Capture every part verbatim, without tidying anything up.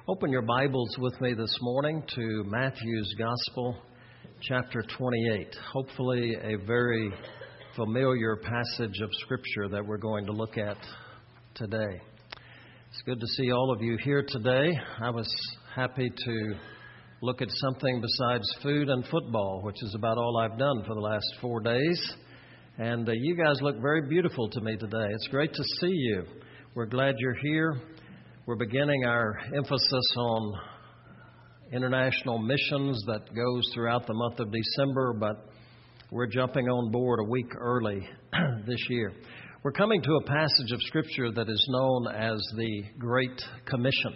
Open your Bibles with me this morning to Matthew's Gospel, chapter twenty-eight. Hopefully a very familiar passage of Scripture that we're going to look at today. It's good to see all of you here today. I was happy to look at something besides food and football, which is about all I've done for the last four days. And uh, you guys look very beautiful to me today. It's great to see you. We're glad you're here. We're beginning our emphasis on international missions that goes throughout the month of December, but we're jumping on board a week early this year. We're coming to a passage of Scripture that is known as the Great Commission.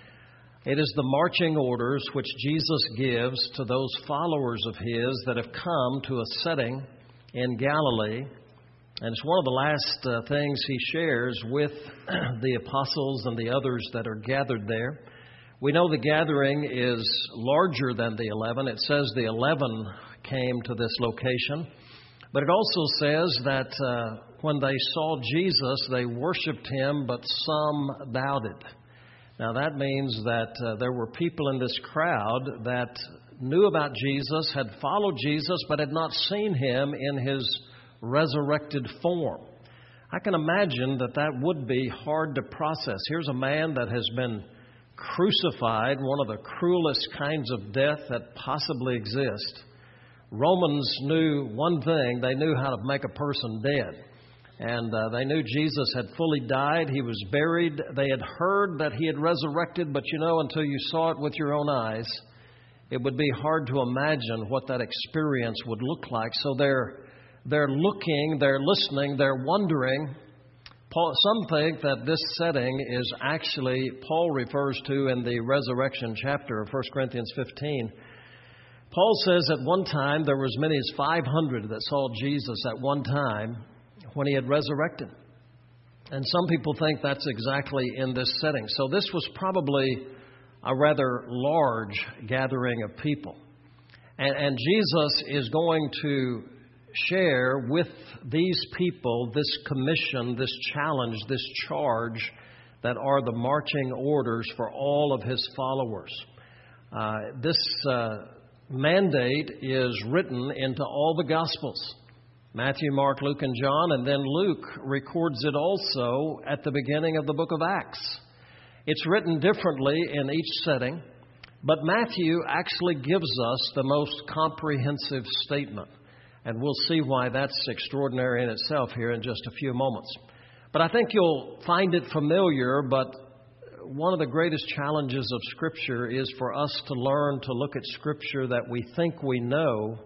It is the marching orders which Jesus gives to those followers of His that have come to a setting in Galilee. And it's one of the last uh, things He shares with the apostles and the others that are gathered there. We know the gathering is larger than the eleven. It says the eleven came to this location. But it also says that uh, when they saw Jesus, they worshiped Him, but some doubted. Now that means that uh, there were people in this crowd that knew about Jesus, had followed Jesus, but had not seen Him in His resurrected form. I can imagine that that would be hard to process. Here's a man that has been crucified, one of the cruelest kinds of death that possibly exist. Romans knew one thing. They knew how to make a person dead. And uh, they knew Jesus had fully died. He was buried. They had heard that He had resurrected, but you know, until you saw it with your own eyes, it would be hard to imagine what that experience would look like. So they're They're looking, they're listening, they're wondering. Paul, some think that this setting is actually, Paul refers to in the resurrection chapter of First Corinthians fifteen. Paul says at one time there were as many as five hundred that saw Jesus at one time when He had resurrected. And some people think that's exactly in this setting. So this was probably a rather large gathering of people. And, and Jesus is going to share with these people this commission, this challenge, this charge that are the marching orders for all of His followers. Uh, this uh, mandate is written into all the Gospels, Matthew, Mark, Luke, and John, and then Luke records it also at the beginning of the book of Acts. It's written differently in each setting, but Matthew actually gives us the most comprehensive statement. And we'll see why that's extraordinary in itself here in just a few moments. But I think you'll find it familiar, but one of the greatest challenges of Scripture is for us to learn to look at Scripture that we think we know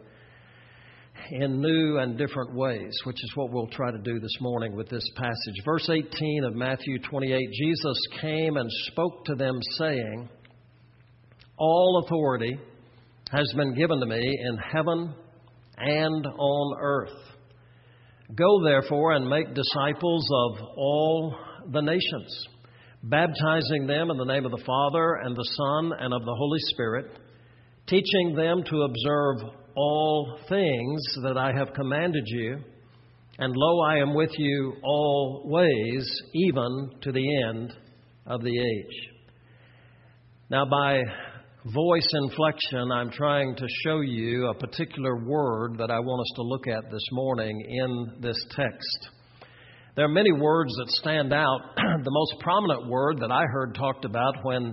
in new and different ways, which is what we'll try to do this morning with this passage. Verse eighteen of Matthew twenty-eight, Jesus came and spoke to them, saying, "All authority has been given to me in heaven and on earth. Go therefore and make disciples of all the nations, baptizing them in the name of the Father and the Son and of the Holy Spirit, teaching them to observe all things that I have commanded you. And lo, I am with you always, even to the end of the age." Now, by voice inflection, I'm trying to show you a particular word that I want us to look at this morning in this text. There are many words that stand out. The most prominent word that I heard talked about when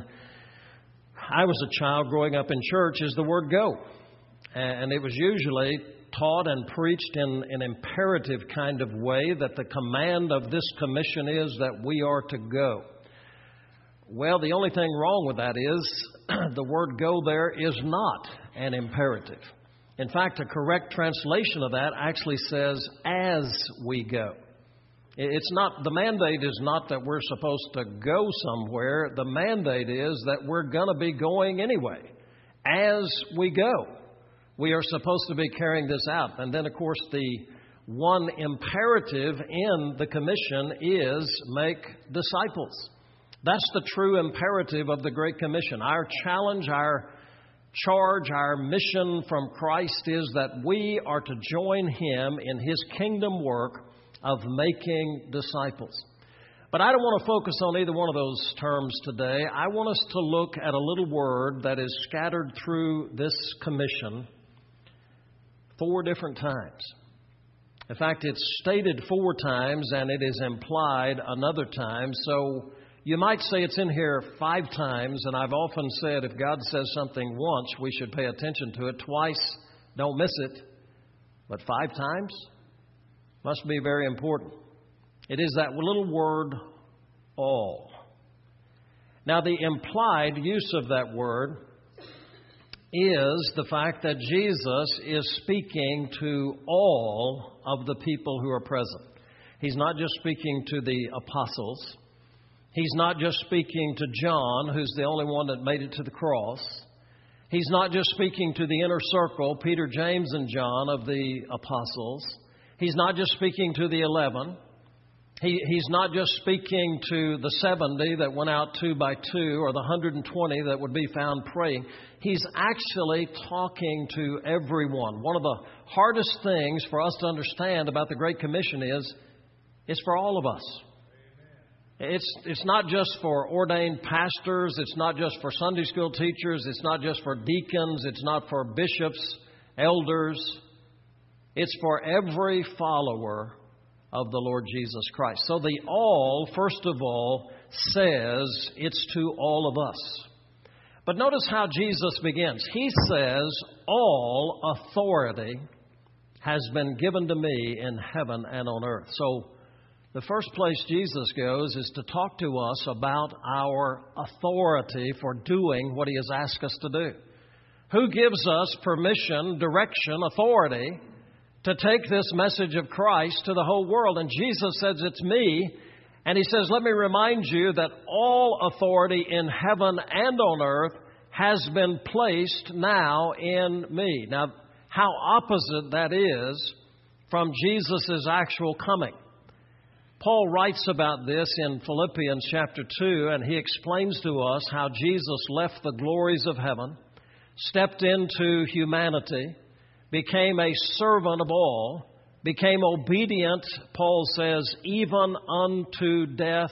I was a child growing up in church is the word go. And it was usually taught and preached in an imperative kind of way that the command of this commission is that we are to go. Well, the only thing wrong with that is the word go there is not an imperative. In fact, a correct translation of that actually says, as we go. It's not, the mandate is not that we're supposed to go somewhere. The mandate is that we're going to be going anyway. As we go, we are supposed to be carrying this out. And then, of course, the one imperative in the commission is make disciples. That's the true imperative of the Great Commission. Our challenge, our charge, our mission from Christ is that we are to join Him in His kingdom work of making disciples. But I don't want to focus on either one of those terms today. I want us to look at a little word that is scattered through this commission four different times. In fact, it's stated four times and it is implied another time. So you might say it's in here five times, and I've often said if God says something once, we should pay attention to it. Twice, don't miss it. But five times must be very important. It is that little word, all. Now, the implied use of that word is the fact that Jesus is speaking to all of the people who are present. He's not just speaking to the apostles. He's not just speaking to John, who's the only one that made it to the cross. He's not just speaking to the inner circle, Peter, James, and John of the apostles. He's not just speaking to the eleven. He, he's not just speaking to the seventy that went out two by two or the one hundred twenty that would be found praying. He's actually talking to everyone. One of the hardest things for us to understand about the Great Commission is it's for all of us. It's, it's not just for ordained pastors. It's not just for Sunday school teachers. It's not just for deacons. It's not for bishops, elders. It's for every follower of the Lord Jesus Christ. So the all, first of all, says it's to all of us. But notice how Jesus begins. He says, all authority has been given to me in heaven and on earth. So the first place Jesus goes is to talk to us about our authority for doing what He has asked us to do. Who gives us permission, direction, authority to take this message of Christ to the whole world? And Jesus says, it's me. And He says, let me remind you that all authority in heaven and on earth has been placed now in me. Now, how opposite that is from Jesus' actual coming. Paul writes about this in Philippians chapter two, and he explains to us how Jesus left the glories of heaven, stepped into humanity, became a servant of all, became obedient, Paul says, even unto death,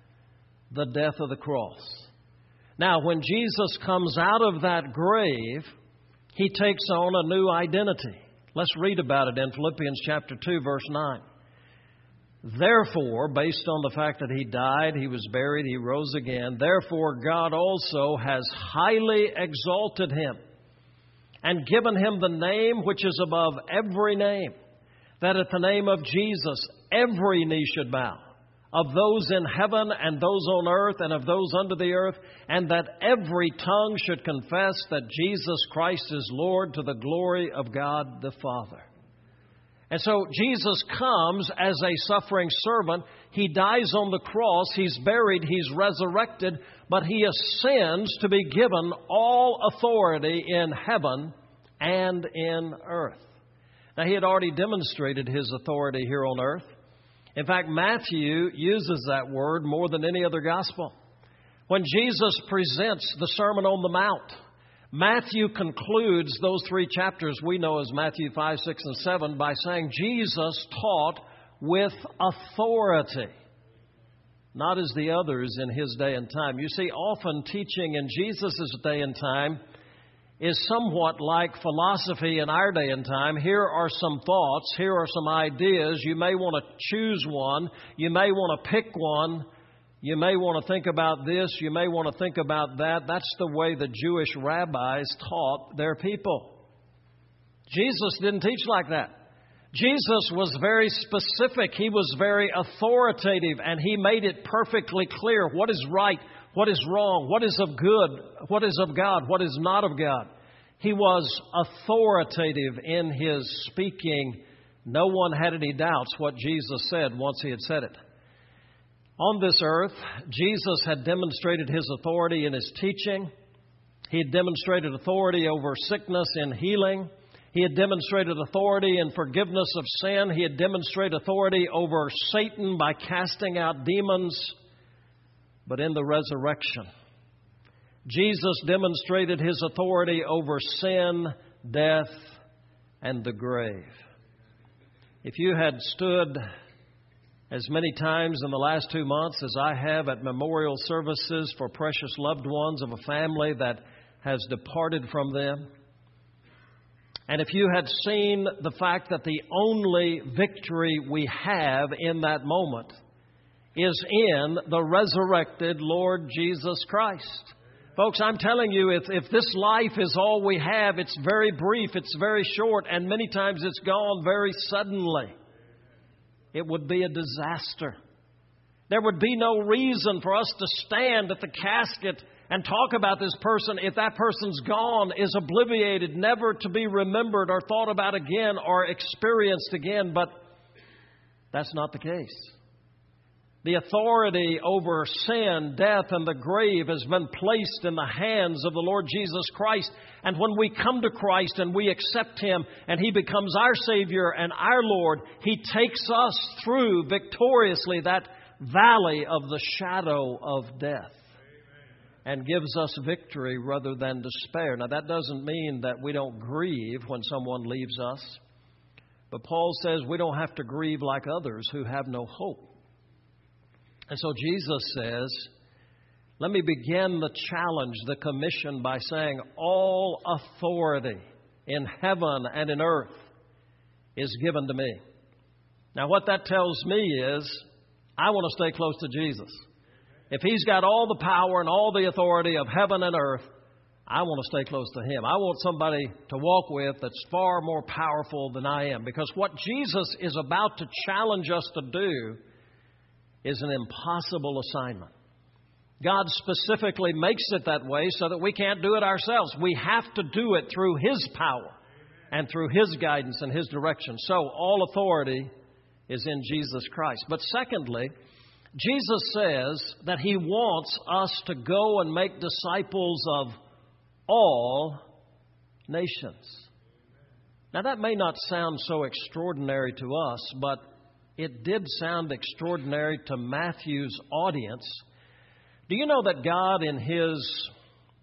the death of the cross. Now, when Jesus comes out of that grave, He takes on a new identity. Let's read about it in Philippians chapter two, verse nine. Therefore, based on the fact that He died, He was buried, He rose again, therefore God also has highly exalted Him and given Him the name which is above every name, that at the name of Jesus every knee should bow, of those in heaven and those on earth and of those under the earth, and that every tongue should confess that Jesus Christ is Lord, to the glory of God the Father. And so Jesus comes as a suffering servant. He dies on the cross. He's buried. He's resurrected. But He ascends to be given all authority in heaven and in earth. Now, He had already demonstrated His authority here on earth. In fact, Matthew uses that word more than any other gospel. When Jesus presents the Sermon on the Mount, Matthew concludes those three chapters we know as Matthew five, six, and seven by saying Jesus taught with authority, not as the others in His day and time. You see, often teaching in Jesus' day and time is somewhat like philosophy in our day and time. Here are some thoughts, here are some ideas. You may want to choose one, you may want to pick one. You may want to think about this. You may want to think about that. That's the way the Jewish rabbis taught their people. Jesus didn't teach like that. Jesus was very specific. He was very authoritative, and He made it perfectly clear what is right, what is wrong, what is of good, what is of God, what is not of God. He was authoritative in His speaking. No one had any doubts what Jesus said once He had said it. On this earth, Jesus had demonstrated His authority in His teaching. He had demonstrated authority over sickness and healing. He had demonstrated authority in forgiveness of sin. He had demonstrated authority over Satan by casting out demons. But in the resurrection, Jesus demonstrated His authority over sin, death, and the grave. If you had stood As many times in the last two months as I have at memorial services for precious loved ones of a family that has departed from them. And if you had seen the fact that the only victory we have in that moment is in the resurrected Lord Jesus Christ. Folks, I'm telling you, if, if this life is all we have, it's very brief, it's very short, and many times it's gone very suddenly. It would be a disaster. There would be no reason for us to stand at the casket and talk about this person if that person's gone, is obliviated, never to be remembered or thought about again or experienced again. But that's not the case. The authority over sin, death, and the grave has been placed in the hands of the Lord Jesus Christ. And when we come to Christ and we accept Him and He becomes our Savior and our Lord, He takes us through victoriously that valley of the shadow of death and gives us victory rather than despair. Now, that doesn't mean that we don't grieve when someone leaves us. But Paul says we don't have to grieve like others who have no hope. And so Jesus says, let me begin the challenge, the commission, by saying all authority in heaven and in earth is given to me. Now, what that tells me is I want to stay close to Jesus. If He's got all the power and all the authority of heaven and earth, I want to stay close to Him. I want somebody to walk with that's far more powerful than I am. Because what Jesus is about to challenge us to do is an impossible assignment. God specifically makes it that way so that we can't do it ourselves. We have to do it through His power and through His guidance and His direction. So all authority is in Jesus Christ. But secondly, Jesus says that He wants us to go and make disciples of all nations. Now, that may not sound so extraordinary to us, but it did sound extraordinary to Matthew's audience. Do you know that God, in His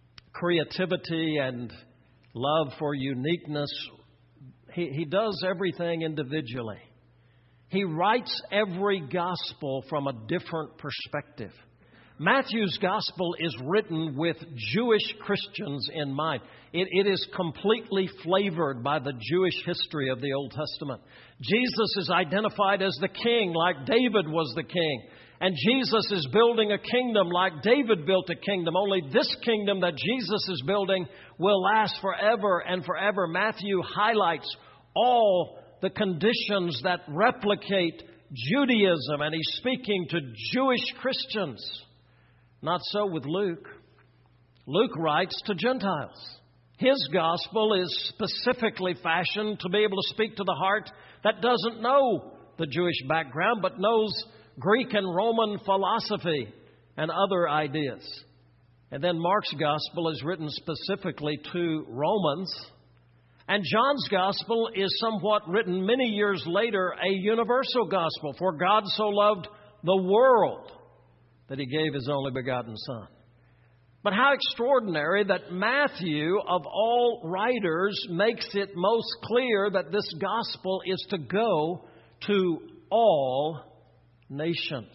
creativity and love for uniqueness, He, he does everything individually. He writes every gospel from a different perspective. Matthew's gospel is written with Jewish Christians in mind. It, it is completely flavored by the Jewish history of the Old Testament. Jesus is identified as the king, like David was the king. And Jesus is building a kingdom like David built a kingdom. Only this kingdom that Jesus is building will last forever and forever. Matthew highlights all the conditions that replicate Judaism, and he's speaking to Jewish Christians. Not so with Luke. Luke writes to Gentiles. His gospel is specifically fashioned to be able to speak to the heart that doesn't know the Jewish background, but knows Greek and Roman philosophy and other ideas. And then Mark's gospel is written specifically to Romans. And John's gospel is somewhat written many years later, a universal gospel. For God so loved the world that He gave His only begotten Son. But how extraordinary that Matthew, of all writers, makes it most clear that this gospel is to go to all nations.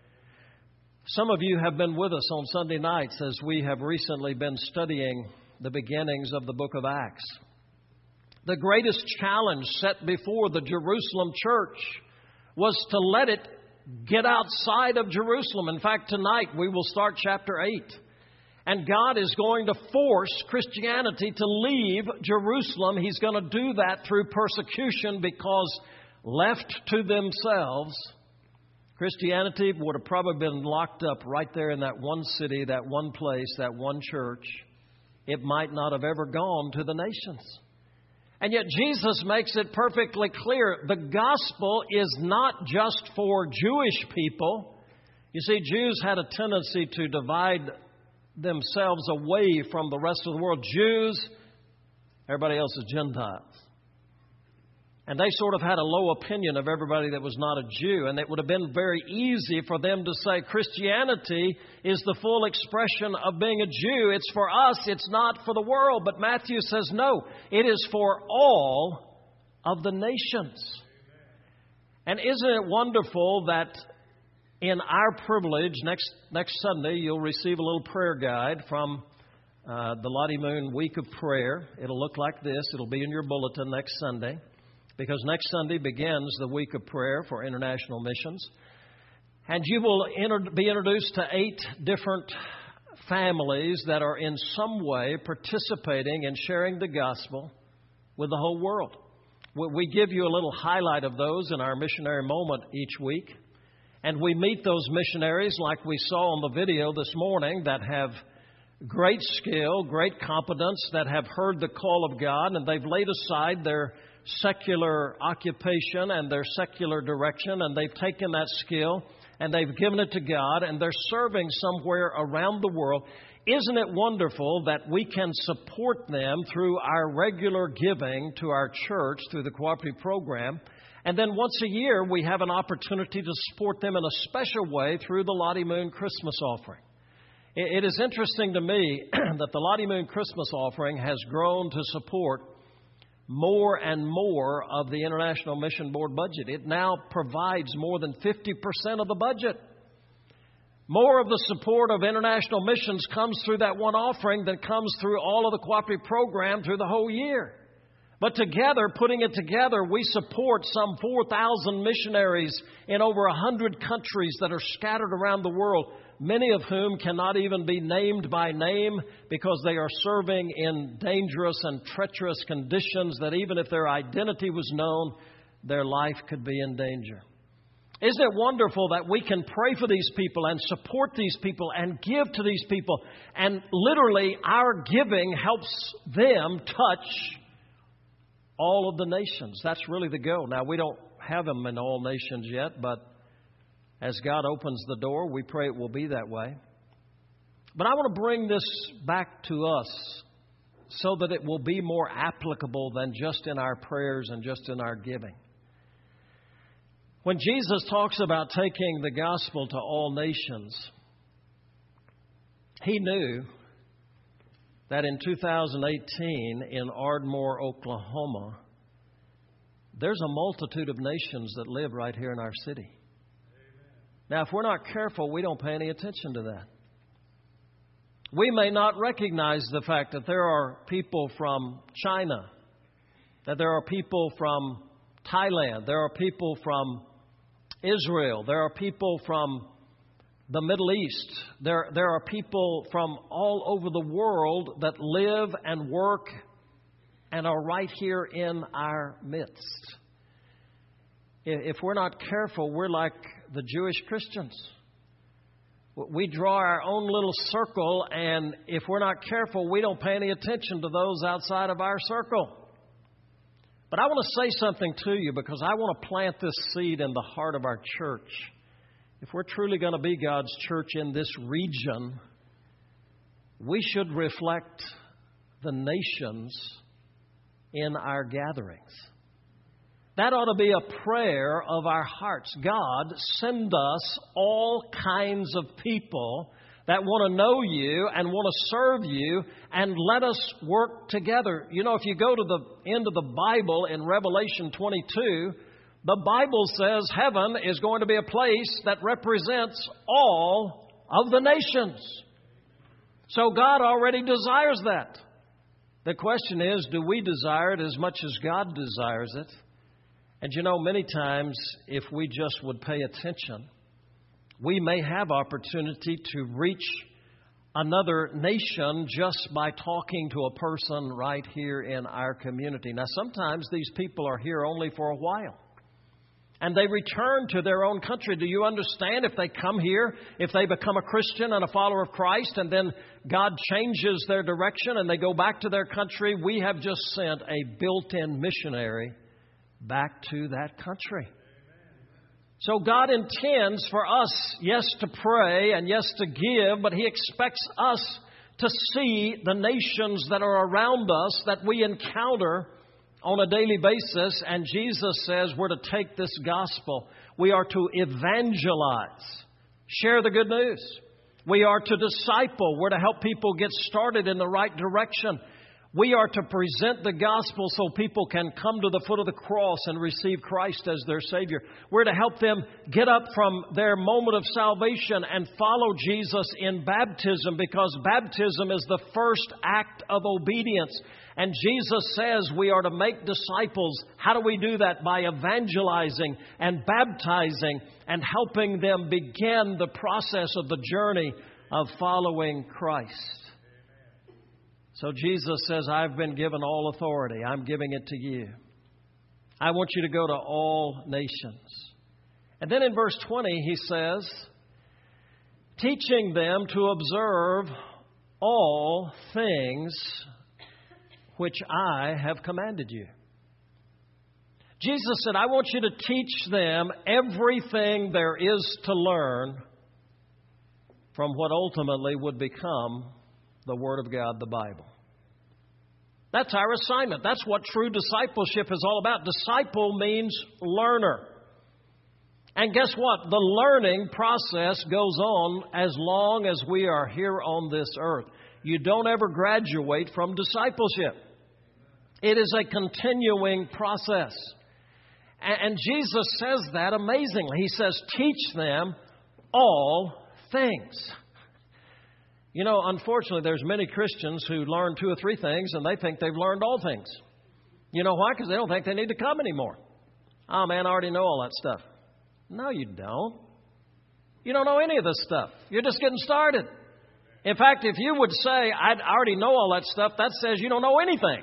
Some of you have been with us on Sunday nights as we have recently been studying the beginnings of the book of Acts. The greatest challenge set before the Jerusalem church was to let it get outside of Jerusalem. In fact, tonight we will start chapter eight. And God is going to force Christianity to leave Jerusalem. He's going to do that through persecution, because left to themselves, Christianity would have probably been locked up right there in that one city, that one place, that one church. It might not have ever gone to the nations. And yet Jesus makes it perfectly clear the gospel is not just for Jewish people. You see, Jews had a tendency to divide themselves away from the rest of the world. Jews, everybody else is Gentiles. And they sort of had a low opinion of everybody that was not a Jew. And it would have been very easy for them to say Christianity is the full expression of being a Jew. It's for us. It's not for the world. But Matthew says, no, it is for all of the nations. And isn't it wonderful that in our privilege, next next Sunday, you'll receive a little prayer guide from uh, the Lottie Moon Week of Prayer. It'll look like this. It'll be in your bulletin next Sunday, because next Sunday begins the Week of Prayer for International Missions. And you will inter- be introduced to eight different families that are in some way participating in sharing the gospel with the whole world. We give you a little highlight of those in our missionary moment each week. And we meet those missionaries like we saw on the video this morning that have great skill, great competence, that have heard the call of God, and they've laid aside their secular occupation and their secular direction, and they've taken that skill and they've given it to God, and they're serving somewhere around the world. Isn't it wonderful that we can support them through our regular giving to our church through the cooperative program? And then once a year, we have an opportunity to support them in a special way through the Lottie Moon Christmas offering. It is interesting to me that the Lottie Moon Christmas offering has grown to support more and more of the International Mission Board budget. It now provides more than fifty percent of the budget. More of the support of international missions comes through that one offering than comes through all of the cooperative program through the whole year. But together, putting it together, we support some four thousand missionaries in over one hundred countries that are scattered around the world, many of whom cannot even be named by name because they are serving in dangerous and treacherous conditions that even if their identity was known, their life could be in danger. Isn't it wonderful that we can pray for these people and support these people and give to these people? And literally, our giving helps them touch all of the nations. That's really the goal. Now, we don't have them in all nations yet, but as God opens the door, we pray it will be that way. But I want to bring this back to us so that it will be more applicable than just in our prayers and just in our giving. When Jesus talks about taking the gospel to all nations, He knew that in two thousand eighteen in Ardmore, Oklahoma, there's a multitude of nations that live right here in our city. Amen. Now, if we're not careful, we don't pay any attention to that. We may not recognize the fact that there are people from China, that there are people from Thailand, there are people from Israel, there are people from the Middle East. There, there are people from all over the world that live and work and are right here in our midst. If we're not careful, we're like the Jewish Christians. We draw our own little circle, and if we're not careful, we don't pay any attention to those outside of our circle. But I want to say something to you because I want to plant this seed in the heart of our church. If we're truly going to be God's church in this region, we should reflect the nations in our gatherings. That ought to be a prayer of our hearts. God, send us all kinds of people that want to know you and want to serve you, and let us work together. You know, if you go to the end of the Bible in Revelation twenty-two, the Bible says heaven is going to be a place that represents all of the nations. So God already desires that. The question is, do we desire it as much as God desires it? And you know, many times, if we just would pay attention, we may have opportunity to reach another nation just by talking to a person right here in our community. Now, sometimes these people are here only for a while, and they return to their own country. Do you understand? If they come here, if they become a Christian and a follower of Christ, and then God changes their direction and they go back to their country, we have just sent a built-in missionary back to that country. So God intends for us, yes, to pray and yes, to give, but He expects us to see the nations that are around us that we encounter on a daily basis. And Jesus says we're to take this gospel. We are to evangelize, share the good news. We are to disciple. We're to help people get started in the right direction. We are to present the gospel so people can come to the foot of the cross and receive Christ as their Savior. We're to help them get up from their moment of salvation and follow Jesus in baptism, because baptism is the first act of obedience. And Jesus says we are to make disciples. How do we do that? By evangelizing and baptizing and helping them begin the process of the journey of following Christ. So Jesus says, I've been given all authority. I'm giving it to you. I want you to go to all nations. And then in verse twenty, he says, teaching them to observe all things which I have commanded you. Jesus said, I want you to teach them everything there is to learn from what ultimately would become the Word of God, the Bible. That's our assignment. That's what true discipleship is all about. Disciple means learner. And guess what? The learning process goes on as long as we are here on this earth. You don't ever graduate from discipleship. It is a continuing process. And Jesus says that amazingly. He says, teach them all things. You know, unfortunately, there's many Christians who learn two or three things and they think they've learned all things. You know why? Because they don't think they need to come anymore. Oh, man, I already know all that stuff. No, you don't. You don't know any of this stuff. You're just getting started. In fact, if you would say, I already know all that stuff, that says you don't know anything.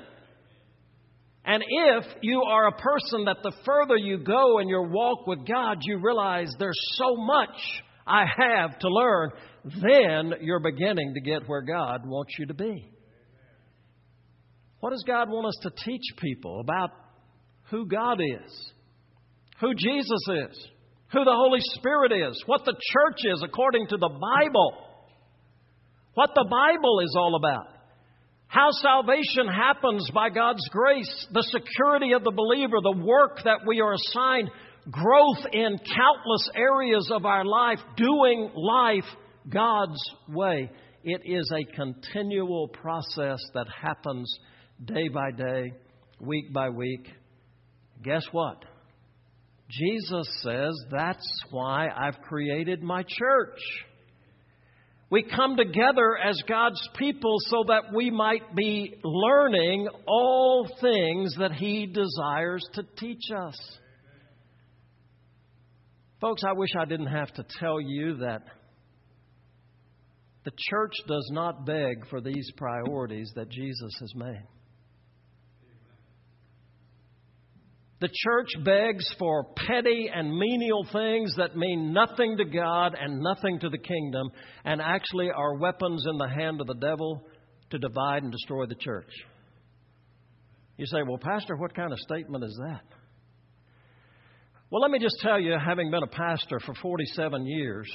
And if you are a person that the further you go in your walk with God, you realize there's so much I have to learn, then you're beginning to get where God wants you to be. What does God want us to teach people about who God is, who Jesus is, who the Holy Spirit is, what the church is according to the Bible, what the Bible is all about, how salvation happens by God's grace, the security of the believer, the work that we are assigned, growth in countless areas of our life, doing life God's way. It is a continual process that happens day by day, week by week. Guess what? Jesus says that's why I've created my church. We come together as God's people so that we might be learning all things that He desires to teach us. Folks, I wish I didn't have to tell you that the church does not beg for these priorities that Jesus has made. The church begs for petty and menial things that mean nothing to God and nothing to the kingdom, and actually are weapons in the hand of the devil to divide and destroy the church. You say, well, Pastor, what kind of statement is that? Well, let me just tell you, having been a pastor for forty-seven years,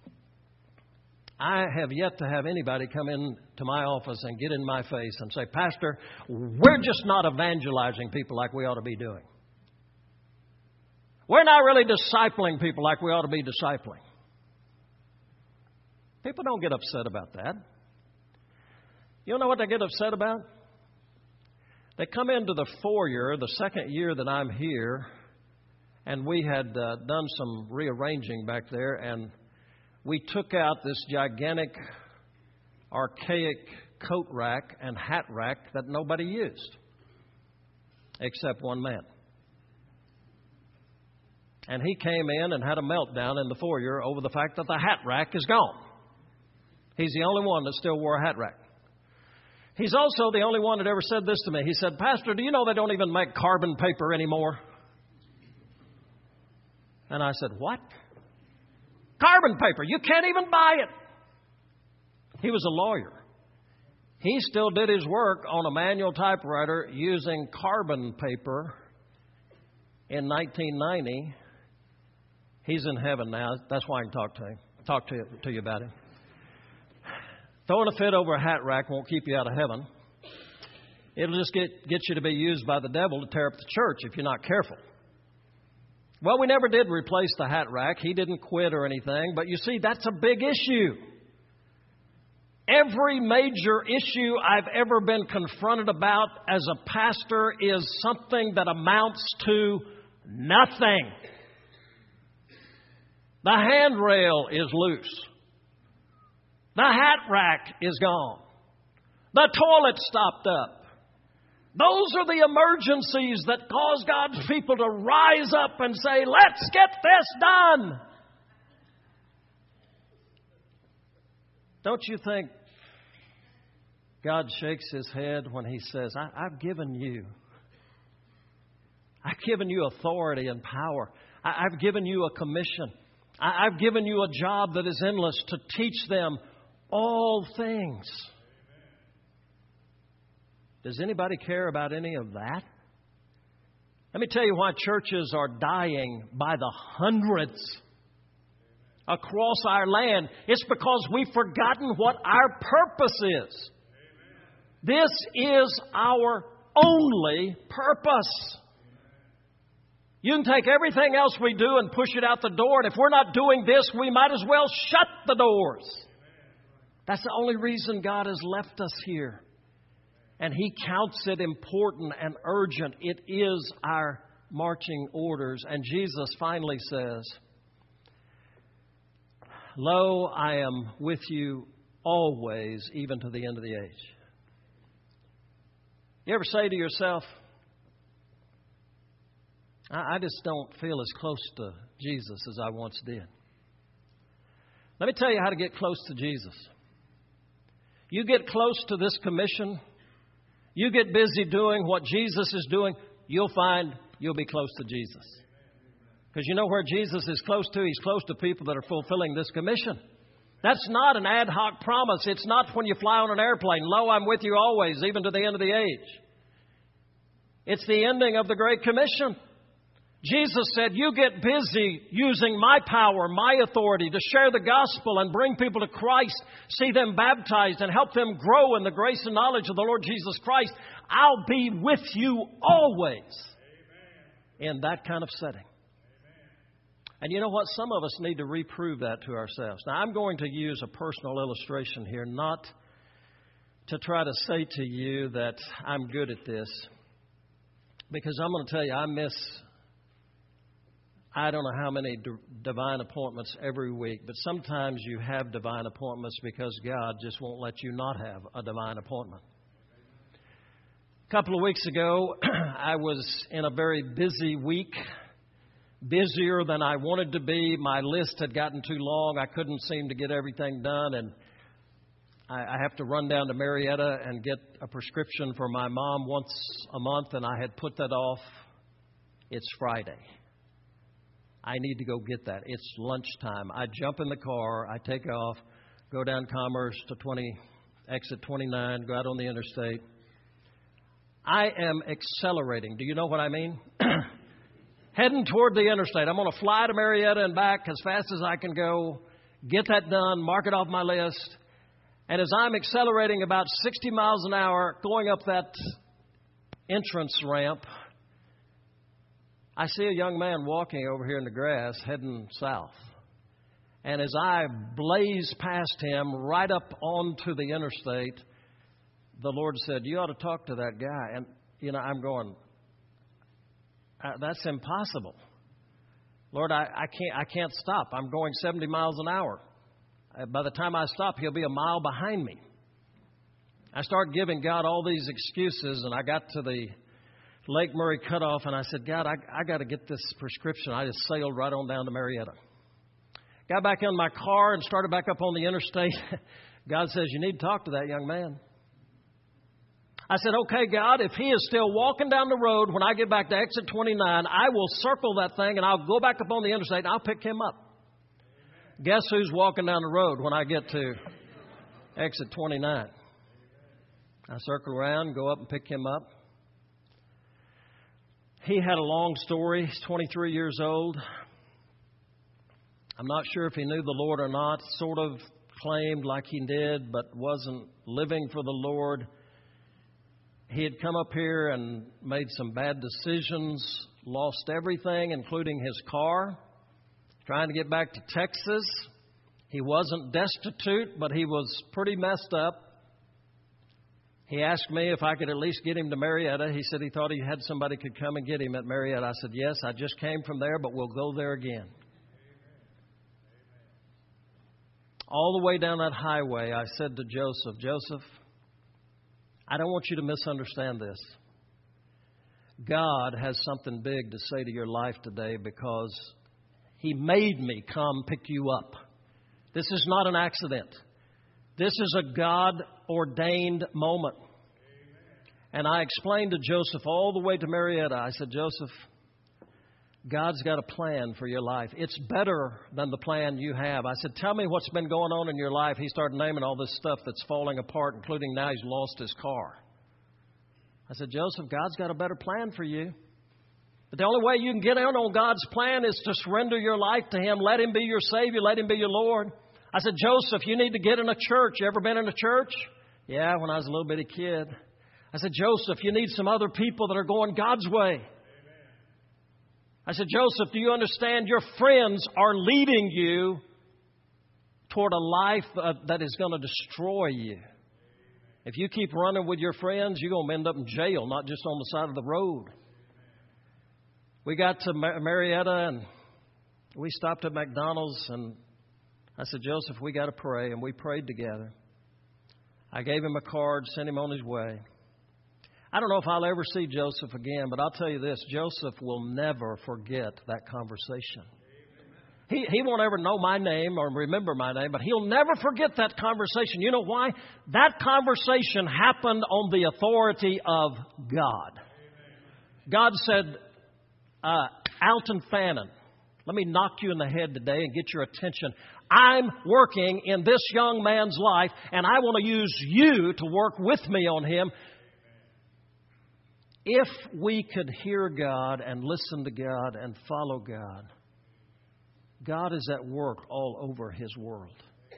I have yet to have anybody come in to my office and get in my face and say, Pastor, we're just not evangelizing people like we ought to be doing. We're not really discipling people like we ought to be discipling. People don't get upset about that. You know what they get upset about? They come into the foyer the second year that I'm here, and we had uh, done some rearranging back there, and we took out this gigantic, archaic coat rack and hat rack that nobody used, except one man. And he came in and had a meltdown in the foyer over the fact that the hat rack is gone. He's the only one that still wore a hat rack. He's also the only one that ever said this to me. He said, Pastor, do you know they don't even make carbon paper anymore? And I said, what? Carbon paper. You can't even buy it. He was a lawyer. He still did his work on a manual typewriter using carbon paper in nineteen ninety. He's in heaven now. That's why I can talk to him. Talk to you, to you about him. Throwing a fit over a hat rack won't keep you out of heaven. It'll just get, get you to be used by the devil to tear up the church if you're not careful. Well, we never did replace the hat rack. He didn't quit or anything. But you see, that's a big issue. Every major issue I've ever been confronted about as a pastor is something that amounts to nothing. The handrail is loose. The hat rack is gone. The toilet stopped up. Those are the emergencies that cause God's people to rise up and say, let's get this done. Don't you think God shakes His head when He says, I, I've given you. I've given you authority and power. I, I've given you a commission. I, I've given you a job that is endless to teach them all things. Does anybody care about any of that? Let me tell you why churches are dying by the hundreds across our land. It's because we've forgotten what our purpose is. This is our only purpose. You can take everything else we do and push it out the door, and if we're not doing this, we might as well shut the doors. That's the only reason God has left us here. And He counts it important and urgent. It is our marching orders. And Jesus finally says, Lo, I am with you always, even to the end of the age. You ever say to yourself, I, I just don't feel as close to Jesus as I once did. Let me tell you how to get close to Jesus. You get close to this commission, you get busy doing what Jesus is doing, you'll find you'll be close to Jesus. Because you know where Jesus is close to? He's close to people that are fulfilling this commission. That's not an ad hoc promise. It's not when you fly on an airplane. Lo, I'm with you always, even to the end of the age. It's the ending of the Great Commission. Jesus said, you get busy using my power, my authority to share the gospel and bring people to Christ, see them baptized and help them grow in the grace and knowledge of the Lord Jesus Christ. I'll be with you always. Amen. In that kind of setting. Amen. And you know what? Some of us need to reprove that to ourselves. Now, I'm going to use a personal illustration here, not to try to say to you that I'm good at this, because I'm going to tell you, I miss I don't know how many d- divine appointments every week, but sometimes you have divine appointments because God just won't let you not have a divine appointment. A couple of weeks ago, I was in a very busy week, busier than I wanted to be. My list had gotten too long. I couldn't seem to get everything done, and I, I have to run down to Marietta and get a prescription for my mom once a month, and I had put that off. It's Friday. I need to go get that. It's lunchtime. I jump in the car. I take off, go down Commerce to twenty, exit twenty-nine, go out on the interstate. I am accelerating. Do you know what I mean? Heading toward the interstate. I'm going to fly to Marietta and back as fast as I can go, get that done, mark it off my list. And as I'm accelerating about sixty miles an hour, going up that entrance ramp, I see a young man walking over here in the grass heading south. And as I blaze past him right up onto the interstate, the Lord said, you ought to talk to that guy. And, you know, I'm going, that's impossible. Lord, I, I can't I can't stop. I'm going seventy miles an hour. By the time I stop, he'll be a mile behind me. I started giving God all these excuses, and I got to the Lake Murray cutoff, and I said, God, I, I got to get this prescription. I just sailed right on down to Marietta. Got back in my car and started back up on the interstate. God says, you need to talk to that young man. I said, okay, God, if he is still walking down the road when I get back to exit twenty-nine, I will circle that thing, and I'll go back up on the interstate, and I'll pick him up. Guess who's walking down the road when I get to exit twenty-nine? I circle around, go up and pick him up. He had a long story. He's twenty-three years old. I'm not sure if he knew the Lord or not. Sort of claimed like he did, but wasn't living for the Lord. He had come up here and made some bad decisions, lost everything, including his car, trying to get back to Texas. He wasn't destitute, but he was pretty messed up. He asked me if I could at least get him to Marietta. He said he thought he had somebody could come and get him at Marietta. I said, yes, I just came from there, but we'll go there again. All the way down that highway, I said to Joseph, Joseph, I don't want you to misunderstand this. God has something big to say to your life today because He made me come pick you up. This is not an accident. This is a God-ordained moment. And I explained to Joseph all the way to Marietta. I said, Joseph, God's got a plan for your life. It's better than the plan you have. I said, tell me what's been going on in your life. He started naming all this stuff that's falling apart, including now he's lost his car. I said, Joseph, God's got a better plan for you. But the only way you can get in on God's plan is to surrender your life to Him. Let Him be your Savior. Let Him be your Lord. I said, Joseph, you need to get in a church. You ever been in a church? Yeah, when I was a little bitty kid. I said, Joseph, you need some other people that are going God's way. Amen. I said, Joseph, do you understand your friends are leading you toward a life uh, that is going to destroy you? Amen. If you keep running with your friends, you're going to end up in jail, not just on the side of the road. Amen. We got to Mar- Marietta and we stopped at McDonald's and I said, Joseph, we got to pray. And we prayed together. I gave him a card, sent him on his way. I don't know if I'll ever see Joseph again, but I'll tell you this, Joseph will never forget that conversation. He, he won't ever know my name or remember my name, but he'll never forget that conversation. You know why? That conversation happened on the authority of God. God said, uh, Alton Fannin, let me knock you in the head today and get your attention. I'm working in this young man's life, and I want to use you to work with me on him. If we could hear God and listen to God and follow God, God is at work all over His world.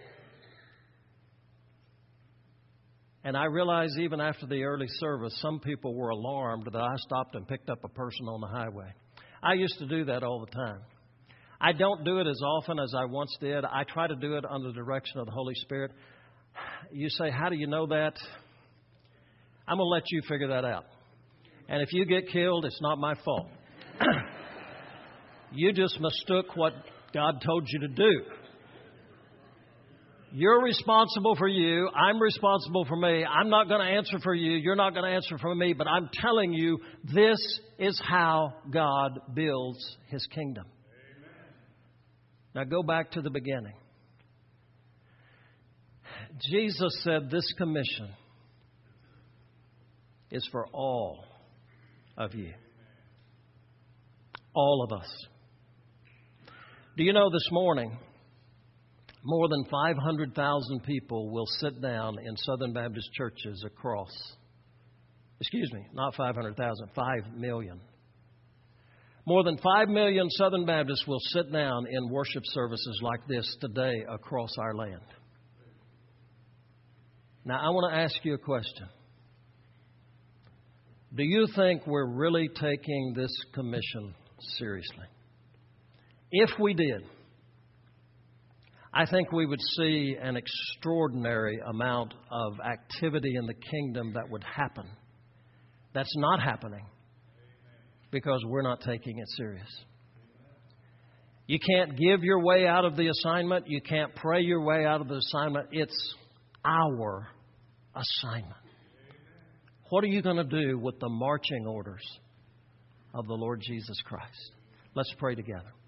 And I realize even after the early service, some people were alarmed that I stopped and picked up a person on the highway. I used to do that all the time. I don't do it as often as I once did. I try to do it under the direction of the Holy Spirit. You say, how do you know that? I'm going to let you figure that out. And if you get killed, it's not my fault. You just mistook what God told you to do. You're responsible for you. I'm responsible for me. I'm not going to answer for you. You're not going to answer for me. But I'm telling you, this is how God builds His kingdom. Now go back to the beginning. Jesus said this commission is for all of you. All of us. Do you know this morning, more than five hundred thousand people will sit down in Southern Baptist churches across, excuse me, not five hundred thousand, five million. More than five million Southern Baptists will sit down in worship services like this today across our land. Now, I want to ask you a question. Do you think we're really taking this commission seriously? If we did, I think we would see an extraordinary amount of activity in the kingdom that would happen. That's not happening because we're not taking it serious. You can't give your way out of the assignment. You can't pray your way out of the assignment. It's our assignment. What are you going to do with the marching orders of the Lord Jesus Christ? Let's pray together.